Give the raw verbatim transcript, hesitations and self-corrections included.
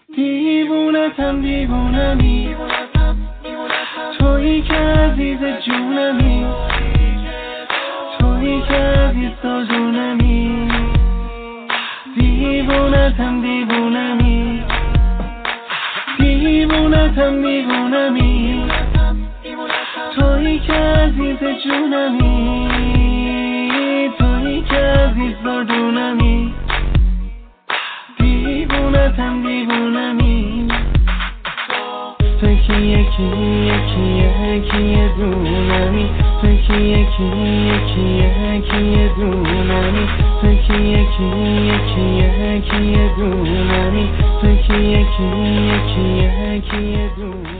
دیوونتم دیوونمی، تویی که عزیز جونمی، تویی که عزیز دلدونمی. دیوونتم دیوونمی، دیوونتم دیوونمی، تویی که عزیز جونمی، تویی که عزیز دلدونمی. دیوونتم دیوونمی، توی که یکی یکی یکی یه دونمی، توی که یکی یکی یکی یه دونمی، توی که یکی یکی یکی یه دونمی، توی که یکی یکی یکی یه دونمی.